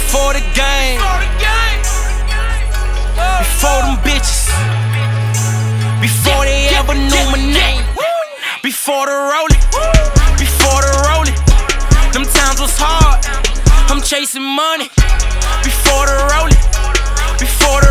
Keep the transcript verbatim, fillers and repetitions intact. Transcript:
before the game, before them bitches, before they ever knew my name, before the rolling, before the rolling. Them times was hard, I'm chasing money. Before the rolling, before the